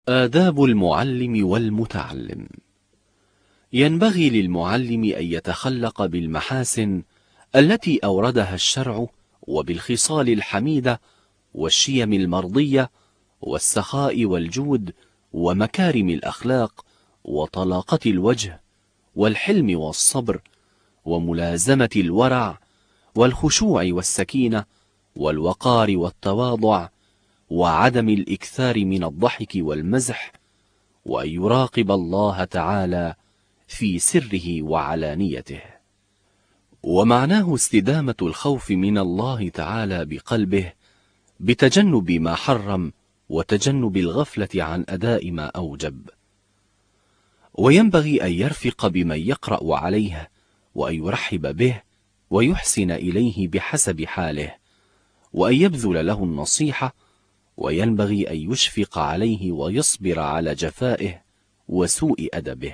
آداب المعلم والمتعلم. ينبغي للمعلم أن يتخلق بالمحاسن التي أوردها الشرع، وبالخصال الحميدة والشيم المرضية والسخاء والجود ومكارم الأخلاق وطلاقة الوجه والحلم والصبر وملازمة الورع والخشوع والسكينة والوقار والتواضع وعدم الإكثار من الضحك والمزح، وأن يراقب الله تعالى في سره وعلانيته. ومعناه استدامة الخوف من الله تعالى بقلبه بتجنب ما حرم وتجنب الغفلة عن أداء ما أوجب. وينبغي أن يرفق بمن يقرأ عليه، وأن يرحب به ويحسن إليه بحسب حاله، وأن يبذل له النصيحة، وينبغي أن يشفق عليه ويصبر على جفائه وسوء أدبه.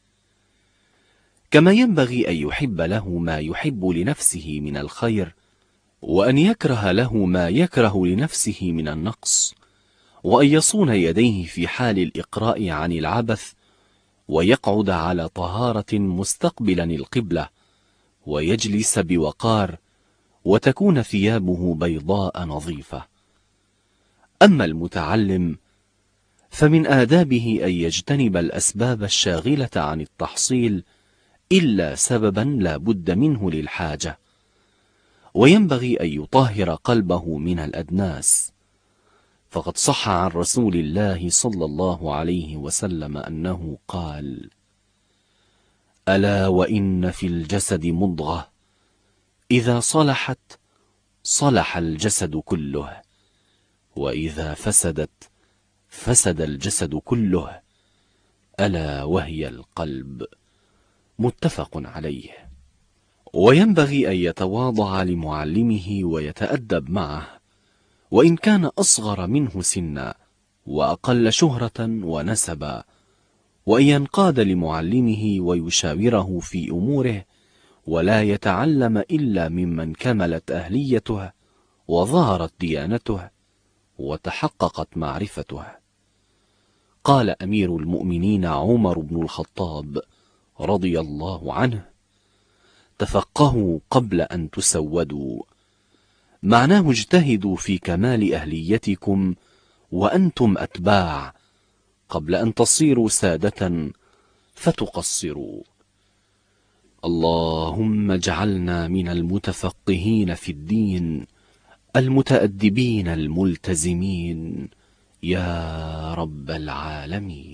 كما ينبغي أن يحب له ما يحب لنفسه من الخير، وأن يكره له ما يكره لنفسه من النقص، وأن يصون يديه في حال الإقراء عن العبث، ويقعد على طهارة مستقبلا القبلة، ويجلس بوقار، وتكون ثيابه بيضاء نظيفة. أما المتعلم فمن آدابه أن يجتنب الأسباب الشاغلة عن التحصيل إلا سببا لا بد منه للحاجة، وينبغي أن يطهر قلبه من الأدناس، فقد صح عن رسول الله صلى الله عليه وسلم أنه قال: ألا وإن في الجسد مضغة إذا صلحت صلح الجسد كله، وإذا فسدت فسد الجسد كله، ألا وهي القلب. متفق عليه. وينبغي أن يتواضع لمعلمه ويتأدب معه، وإن كان أصغر منه سنا وأقل شهرة ونسبا، وأن ينقاد لمعلمه ويشاوره في أموره، ولا يتعلم إلا ممن كملت أهليته وظهرت ديانته وتحققت معرفته. قال أمير المؤمنين عمر بن الخطاب رضي الله عنه: تفقهوا قبل أن تسودوا. معناه اجتهدوا في كمال أهليتكم وأنتم أتباع قبل أن تصيروا سادة فتقصروا. اللهم اجعلنا من المتفقهين في الدين المتأدبين الملتزمين يا رب العالمين.